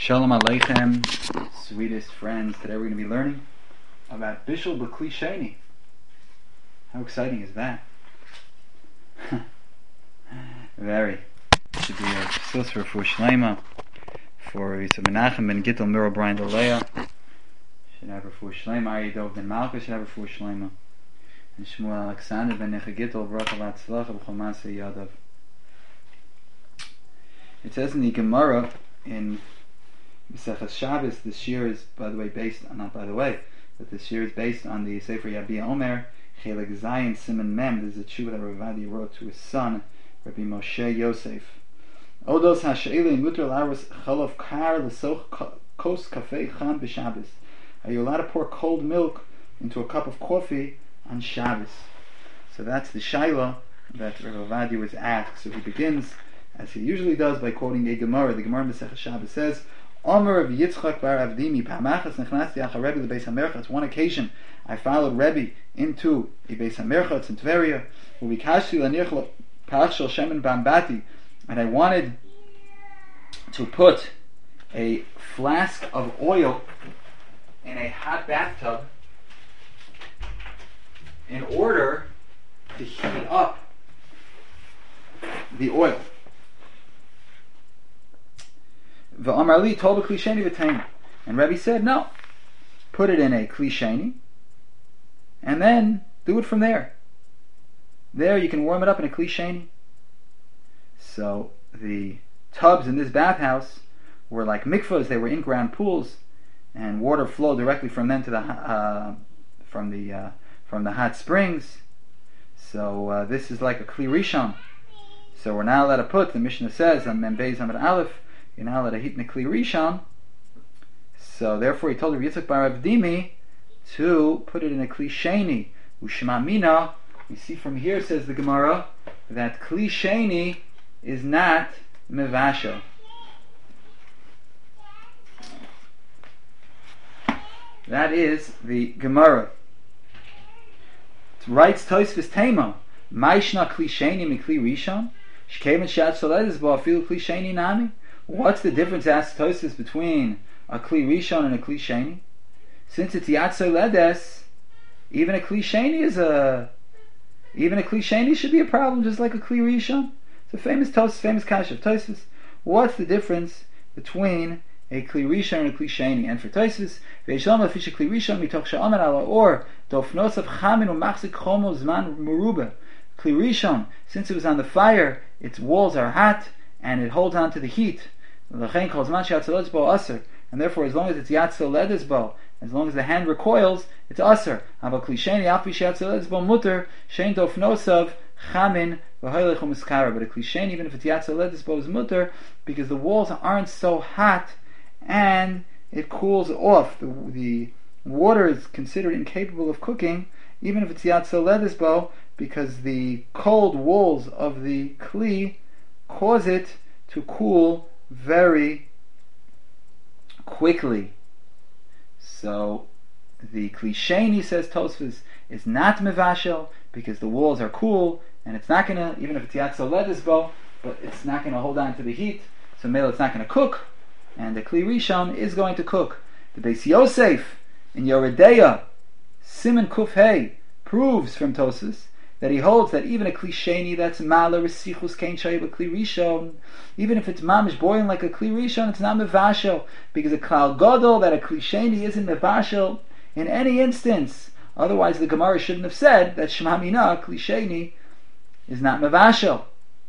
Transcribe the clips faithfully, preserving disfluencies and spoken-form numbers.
Shalom Aleichem, sweetest friends. Today we're going to be learning about Bishul B'Kli Sheni. How exciting is that? Very. It should be a sus for Refuah Shleima, for Yisrael Menachem ben Gittel Miro Brian Delea. Should have Refuah Shleima. Aryeh Dov ben Malka should have Refuah Shleima. And Shmuel Alexander ben Necha Gittel Baruch Alatzlach B'chol Maaseh Yadav. It says in the Gemara in Maseches Shabbos, the shir is, by the way, based on, not by the way, but the shir is based on the Sefer Yabia Omer, Chelik Zayin Simon Mem. This is a tshuva that Rav Ovadia wrote to his son, Rabbi Moshe Yosef. Odos ha'she'eli muter laros chalav kar l'soch kos kafei chan b'Shabbos. Are you allowed to pour cold milk into a cup of coffee on Shabbos? So that's the shaila that Rav Ovadia was asked. So he begins, as he usually does, by quoting a Gemara. The Gemara in Maseches Shabbos says, Omer of Yitzchak bar Avdimi Pamachas Nechnasti Achar Rebbe the Beis Hamerchatz. One occasion, I followed Rebbe into a Beis Hamerchatz in Tveria. Ubikashti lanirch pach shel shemen bambati, and I wanted to put a flask of oil in a hot bathtub in order to heat up the oil. V'amarli told a kli sheni v'tein, and Rebbe said, no, put it in a kli sheni, and then do it from there. There you can warm it up in a kli sheni. So the tubs in this bathhouse were like mikvahs; they were in-ground pools, and water flowed directly from them to the uh, from the uh, from the hot springs. So uh, this is like a kli rishon. So we're now allowed to put. The Mishnah says on Mem Beis Amud Aleph, you're now allowed to heat in a kli rishon. So therefore, he told Rabbi Yitzchak bar Avdimi to put it in a kli sheni. Ushma mina. We see from here, says the Gemara, that kli sheni is not mevashel. That is the Gemara. It writes Tosfos Tema, Maishna kli sheni mi kli rishon, shkemen shat soledes bo afilu kli sheni nami. What's the difference, asks Tosfos, between a kli rishon and a kli sheni? Since it's yat soledes, even a kli sheni is a even a kli sheni should be a problem, just like a kli rishon. It's a famous Tosfos, famous kasha of Tosfos. What's the difference between a kli rishon and a kli sheni? And for Tosfos, ve'ishlama fisha kli rishon mitoch she'amar ala or dofnos of chamin u'machzik chomo zman merubah. Kli rishon, since it was on the fire, its walls are hot and it holds on to the heat. And therefore, as long as it's yat soledes bo, as long as the hand recoils, it's aser. But a kli sheni, even if it's yat soledes bo, is mutter, because the walls aren't so hot and it cools off. The, the water is considered incapable of cooking, even if it's yat soledes bo, because the cold walls of the kli cause it to cool very quickly. So the kli sheni, says Tosfos, is not mevashel because the walls are cool, and it's not gonna, even if it's yat soledes bo, but it's not gonna hold on to the heat. So mele, it's not gonna cook, and the kli rishon is going to cook. The Beis Yosef in Yoredeya Siman Kuf Hey proves from Tosfos that he holds that even a kli sheni that's mala resichus kein shayv a kli rishon, even if it's mamish boiling like a kli rishon, it's not mevashel, because a klal gadol that a kli sheni isn't mevashel in any instance. Otherwise, the Gemara shouldn't have said that shema mina kli sheni is not mevashel.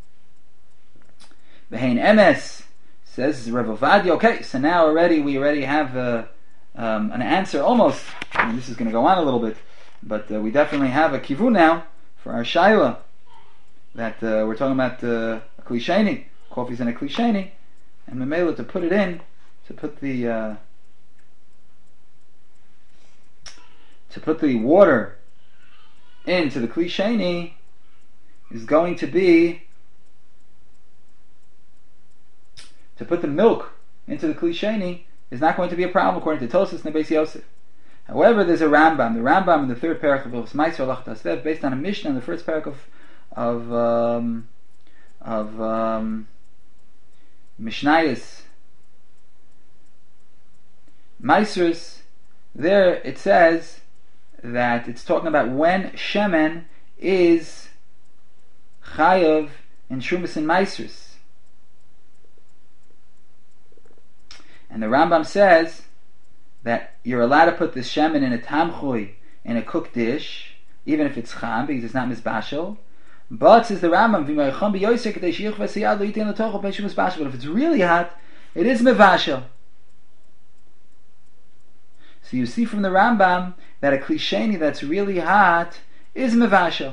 Behein emes, says Rav Ovadia. Okay, so now already we already have uh, um, an answer almost. I mean, this is going to go on a little bit, but uh, we definitely have a kivun now for our shaila, that uh, we're talking about uh, a kli sheni, coffee's in a kli sheni, and memela, to put it in, to put the uh, to put the water into the kli sheni is going to be to put the milk into the kli sheni is not going to be a problem according to Tosfos and Beis Yosef. However, there's a Rambam. The Rambam in the third parak of Meiser Lach Tasvev, based on a Mishnah in the first parak of of um, of um, Mishnayos Maisrus, there it says that it's talking about when shemen is chayav in Trumas and Maisrus. And the Rambam says that you're allowed to put this shemen in a tamchui, in a cooked dish, even if it's cham, because it's not mizbashel. But, says the Rambam, but if it's really hot, it is mevashel. So you see from the Rambam that a klisheni that's really hot is mevashel.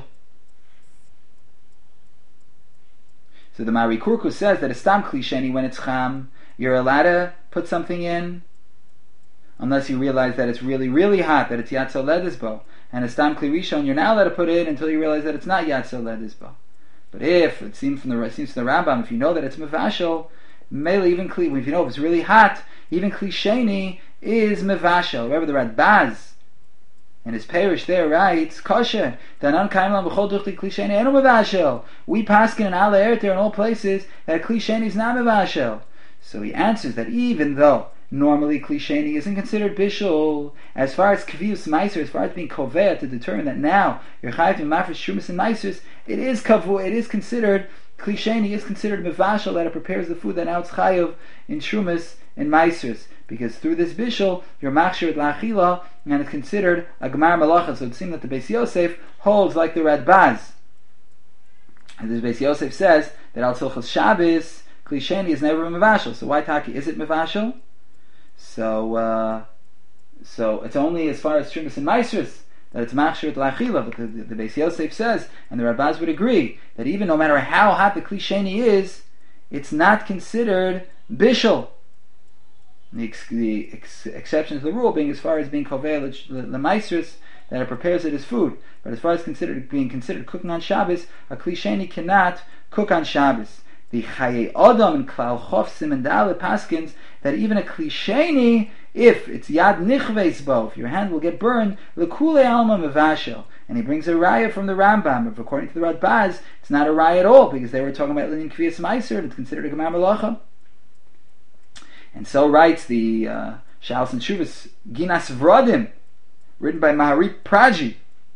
So the Mari Kurku says that a stam klisheni, when it's cham, you're allowed to put something in unless you realize that it's really, really hot, that it's Yatzel Ledisbo. And a Stam Kli Rishon, you're not allowed to put it in until you realize that it's not Yatzel Ledisbo. But if, it seems from the, it seems from the Rambam, if you know that it's Mevashel, Mele, even Kli, if you know if it's really hot, even Kli Sheni is Mevashel. Remember the Radbaz, in his parish there, writes, Kosher, Danan Kaimlan B'chol Duchti Kli Sheni Eno Mevashel. We paskin in Ala Erter in all places that Kli Sheni is not Mevashel. So he answers that even though normally klisheni isn't considered bishul, as far as kaviyus meiser, as far as being kovea to determine that now you're chayav to mafresh shumas and meisers, it is kavu, it is considered klisheni is considered mevashal, that it prepares the food that now it's chayav in shumas and meisers, because through this bishul you're machshir la'achila, and it's considered a gemar malacha. So it seems that the Beis Yosef holds like the Radbaz, and this Beis Yosef says that al silchas Shabbos klisheni is never mevashal. So why taki is it mevashal? So, uh, so it's only as far as Shumas and Maisrus that it's machshir l'achila. But the, the, the Beis Yosef says, and the Rabbaz would agree, that even no matter how hot the klisheni is, it's not considered bishul. The, ex, the ex, exception to the rule being as far as being kovei l'maisrus, that it prepares it as food. But as far as considered being considered cooking on Shabbos, a klisheni cannot cook on Shabbos. The Chaye Adam and Klal Chof Siman Dalet paskins that even a klisheni, if it's Yad Nichveis Bo, if your hand will get burned, Lekule Alma Mevashel. And he brings a raya from the Rambam, but according to the Radbaz, it's not a raya at all, because they were talking about Linin Kviyas Meiser, and it's considered a Gemar Malacha. And so writes the uh, Shalos and Shuvas Ginas Vrodim, written by Maharit Praji,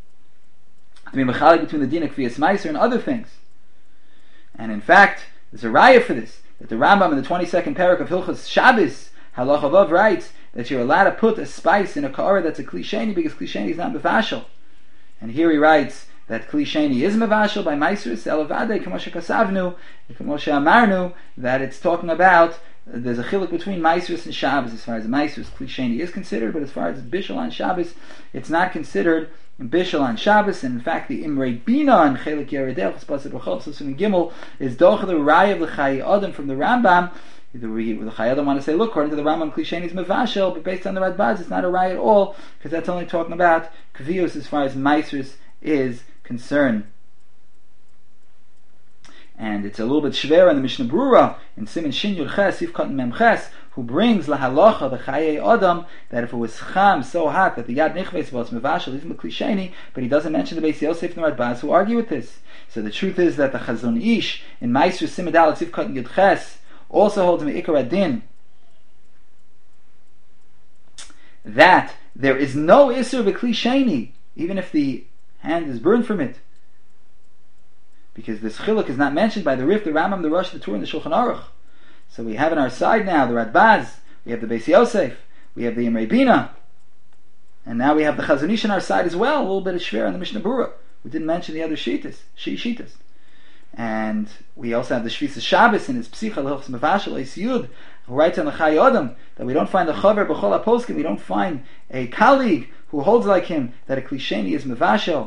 to be mechalik between the Din of Kviyas Meiser and other things. And in fact, there's a raya for this, that the Rambam in the twenty-second parak of Hilchos Shabbos, Halach Avav, writes that you're allowed to put a spice in a ka'ara that's a klisheni, because klisheni is not mevashel. And here he writes that klisheni is mevashel by Maisrus, Elavade, Kamosha Kasavnu, Kamosha Amarnu, that it's talking about, there's a chiluk between Maisrus and Shabbos, as far as Maisrus, klisheni is considered, but as far as bishul on Shabbos, it's not considered bishul on Shabbos. And in fact, the Imrei Bina on Chelik Yeredel Chespasid B'chol Susim Gimel is doch the Raya of the Chayi Adam from the Rambam. The, the Chayi Adam want to say, look, according to the Rambam, klisheni is mevashel, but based on the Radbaz, it's not a Raya at all, because that's only talking about kaviyos as far as Maisrus is concerned. And it's a little bit shver in the Mishnah Brura in Siman Shin Yud Ches Sifkat Mem Ches, who brings lahalacha the Chaye Adam that if it was cham so hot that the Yad Nichveis was mevashel even the klisheni, but he doesn't mention the Beis Yosef and the Radbaz who argue with this. So the truth is that the Chazon Ish in Ma'aser Siman Dalet Sifkat Yud Ches also holds Me'ikar Adin that there is no Isur b'klisheni even if the hand is burned from it, because this chiluk is not mentioned by the Rif, the Rambam, the Rosh, the Tur, and the Shulchan Aruch. So we have on our side now the Radbaz, we have the Beis Yosef, we have the Imrei Bina, and now we have the Chazon Ish on our side as well, a little bit of shver on the Mishnah Brura. We didn't mention the other Shitas, Shi Shitas. And we also have the Shvisa Shabbos in his Psicha L'Hilchos Mevashel Eis Yud, who writes on the Chai Adam that we don't find a Chaver B'chol HaPoskim, we don't find a colleague who holds like him that a klisheni is Mevashel.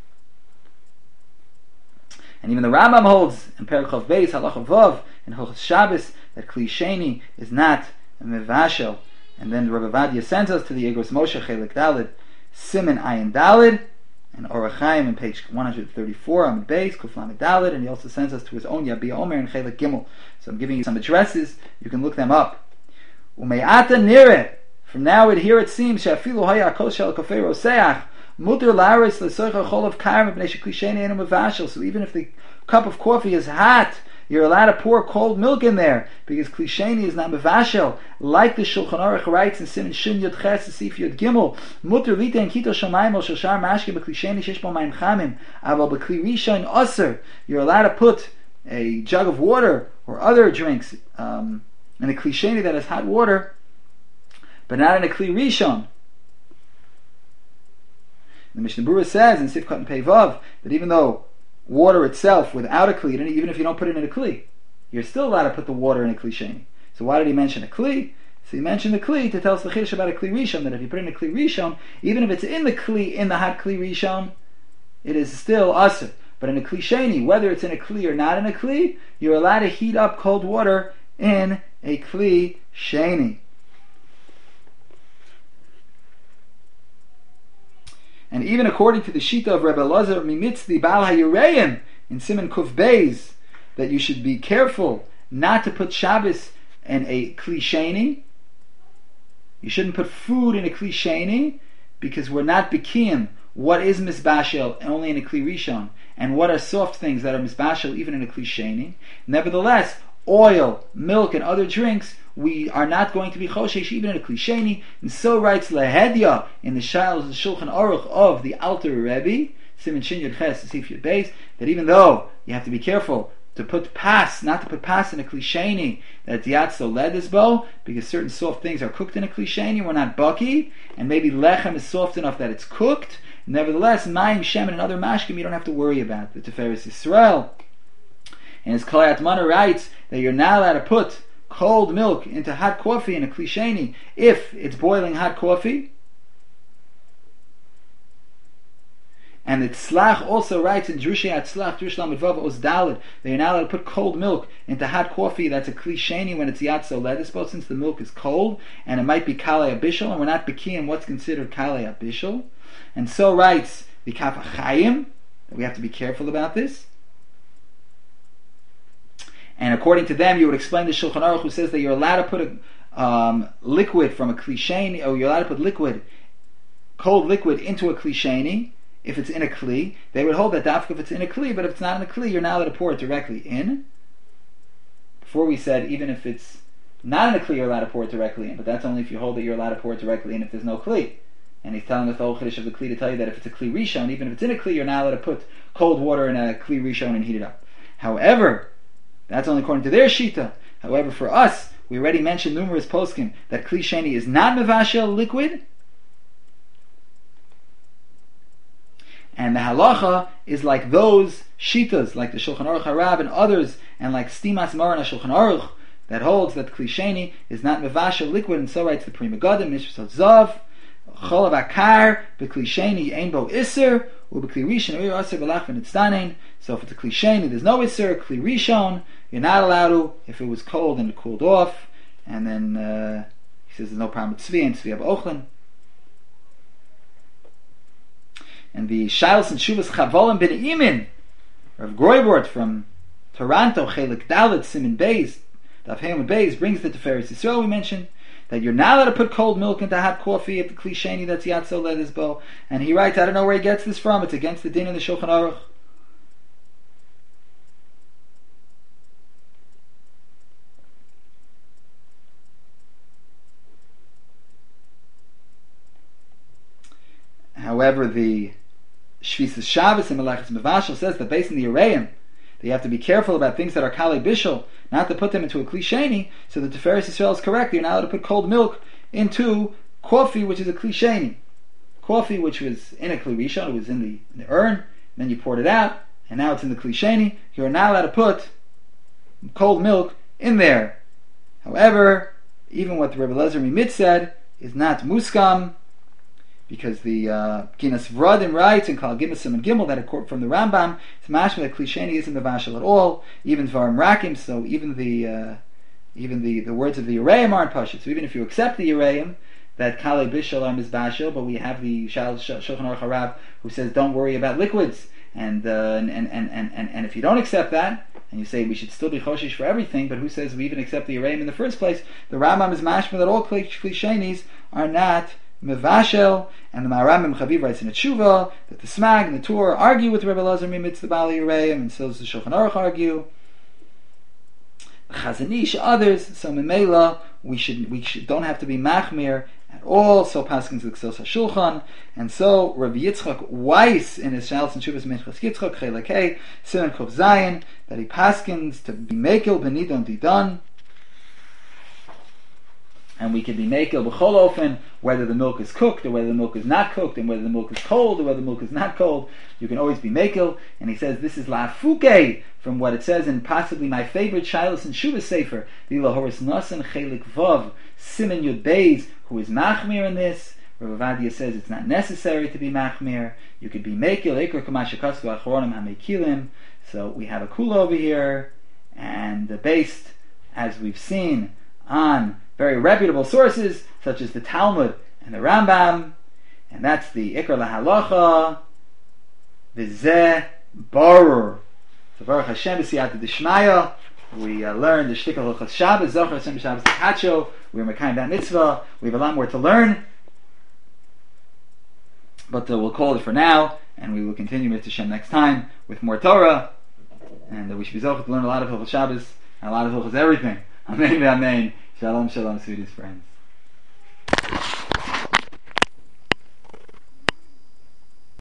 And even the Rambam holds in Perek Chav Beis Halacha Vav in Hilchos Shabbos that klisheni is not mevashel. And then the Rebbe Vadia sends us to the Igros Moshe Chelik Dalid Siman Ayin Dalid and Orach Chaim in page one thirty-four on the base Kuflamed Dalid, and he also sends us to his own Yabia Omer in Chelik Gimel. So I'm giving you some addresses, you can look them up. Ume'ata nire, from now it here it seems Shafilu Haya Kol Shel Kofei Roseach Mutter Laris L'Soicha Chol of Karm B'nei Sheklisheni Enu Mevashel. So even if the cup of coffee is hot, you're allowed to pour cold milk in there, because Kli Sheni is not mevashel, like the Shulchan Aruch writes in Siman Shin Yud Ches Sif Yud Gimel, Mutter Litein Kito Shamayim Al Shashar Mashke B'Kli Sheni Shesh Bo Mayim Chamim, Aval B'Kli Rishon Aser, you're allowed to put a jug of water or other drinks um, in a Kli Sheni that has hot water, but not in a Kli Rishon. The Mishnah Berurah says in Sifkat and Peivav that even though water itself without a Kli, even if you don't put it in a Kli, you're still allowed to put the water in a Kli Sheni. So why did he mention a Kli? So he mentioned the Kli to tell us the Chiddush about a Kli Rishon, that if you put it in a Kli Rishon, even if it's in the Kli, in the hot Kli Rishon, it is still Asr. But in a Kli Sheni, whether it's in a Kli or not in a Kli, you're allowed to heat up cold water in a Kli Sheni. And even according to the Shita of Rebbe Elazar Mimitz Baal HaYireim in Siman Kuf Beis, that you should be careful not to put Shabbos in a Kli Sheni. You shouldn't put food in a Kli Sheni, because we're not Bikiyim what is Misbashel only in a Kli Rishon, and what are soft things that are Misbashel even in a Kli Sheni. Nevertheless, oil, milk, and other drinks, we are not going to be choshesh even in a Kli Sheni. And so writes Lehedya in the Shulchan Aruch of the Alter Rebbe, Siman Shin Yud Ches Sif Yud Beis, that even though you have to be careful to put pas, not to put pas in a Kli Sheni, that it's yatso ledisbo, because certain soft things are cooked in a Kli Sheni, we're not bucky, and maybe lechem is soft enough that it's cooked. Nevertheless, mayim, shemen, and other mashkim you don't have to worry about. The Tiferes Yisrael, and his Kalayat Mana writes that you're not allowed to put cold milk into hot coffee in a Kli Sheni if it's boiling hot coffee. And the Tzlach also writes in Drushei Atzlach, Drush Lamed Vav Oz Daled, that you're not allowed to put cold milk into hot coffee that's a Kli Sheni when it's Yatso Ledispo, since the milk is cold, and it might be Kalei Abishal, and we're not Bekiyim what's considered Kalei Abishal. And so writes the Kaf HaChaim, that we have to be careful about this. And according to them, you would explain the Shulchan Aruch, who says that you're allowed to put a um, liquid from a Kli Sheni, or you're allowed to put liquid, cold liquid into a Kli Sheni, if it's in a Kli. They would hold that dafka if it's in a Kli, but if it's not in a Kli, you're not allowed to pour it directly in. Before we said, even if it's not in a Kli, you're allowed to pour it directly in, but that's only if you hold that you're allowed to pour it directly in if there's no Kli. And he's telling us the whole Chiddush of the Kli to tell you that if it's a Kli Rishon, even if it's in a Kli, you're not allowed to put cold water in a Kli Rishon and heat it up. However, that's only according to their Shita. However, for us, we already mentioned numerous poskim that Kli Sheni is not mevashel liquid, and the halacha is like those Shitas, like the Shulchan Aruch Harab and others, and like Stimas Moran Shulchan Aruch, that holds that Kli Sheni is not mevashel liquid, and so writes the Pri Megadim, Mishras Zav, Cholav Akar, B'Kli Sheni Ein Bo Iser, U'B'Kli Rishon Oyer Aser B'Lach V'Nitzdanein. So if it's a Kli Sheni, there's no Iser. Kli Rishon, you're not allowed to. If it was cold and it cooled off, and then uh, he says there's no problem with Tzvi and Tzvi B'Ochlin. And the Shilas and Shuvas Chavolim Ben Imin, Rav Groybort from Toronto, Chelik Dalet Siman Beis, Daf Heim Beis, brings the Tiferes Yisrael we mentioned, that you're not allowed to put cold milk into hot coffee at the Kli Sheni that's Yatso Ledisbo. And he writes, I don't know where he gets this from, it's against the din in the Shulchan Aruch. However, the Shvisas Shabbos and Melechus Mevashel says that based on the Yereim, that you have to be careful about things that are Kalei Bishul, not to put them into a Kli Sheni. So the Tiferes Yisrael is correct. You're not allowed to put cold milk into coffee, which is a Kli Sheni. Coffee, which was in a Kli Rishon, it was in the, in the urn, then you poured it out, and now it's in the Kli Sheni. You're not allowed to put cold milk in there. However, even what the Rebbe Elazar Mimitz said is not muskam, because the uh, Ginas Vradim writes in Kal Gimasim and Gimel that a quote from the Rambam, it's mashma that Kli Sheni isn't the vashel at all, even Dvarim Rakim. So even the uh, even the, the words of the Yereim aren't pashut. So even if you accept the Yereim that Kalei Bishal are mizbashel, but we have the Shulchan Aruch Harab who says don't worry about liquids, and, uh, and, and, and, and and if you don't accept that, and you say we should still be choshish for everything, but who says we even accept the Yereim in the first place? The Rambam is mashma that all Kli Shenis are not Mevashel, and the Maharam Chaviv writes in a Tshuva that the Smag and the Tur argue with Rebbe Elazar Mimitz the Bali Yereim, and so does the Shulchan Aruch argue. Chazanish, others. So Memela, we should we should, don't have to be machmir at all. So paskins the Ksos HaShulchan, and so Rav Yitzchak Weiss in his Shalos and Shuvas Minchas Yitzchak Chelakei Siman Kuf Zayin that he paskins to be mekel benidon didan. And we can be mekel b'chol ofen, whether the milk is cooked or whether the milk is not cooked, and whether the milk is cold or whether the milk is not cold. You can always be mekel. And he says this is la'afuke, from what it says in possibly my favorite Shilas and Shuvah Sefer, the Horis Nasan Chelik Vav Siman Yud Beis, who is machmir in this. Rav Avadia says it's not necessary to be machmir. You could be mekel ekor kamashakatsu achronim hamekilim. So we have a kula over here, and based, as we've seen, on very reputable sources such as the Talmud and the Rambam, and that's the Ikar LaHalacha, V'zeh Barur. So Baruch Hashem b'siyata d'shmaya, we uh, learned the Shtikal Hilchos Shabbos, Zochar Hashem Shabbos Takacho, we're Mekayim that mitzvah, we have a lot more to learn, but uh, we'll call it for now, and we will continue with Hashem next time with more Torah, and uh, we should be Zochar to learn a lot of Hilchos Shabbos, and a lot of Hilchos everything. Amen, amen. Shalom, shalom, sweetest friends.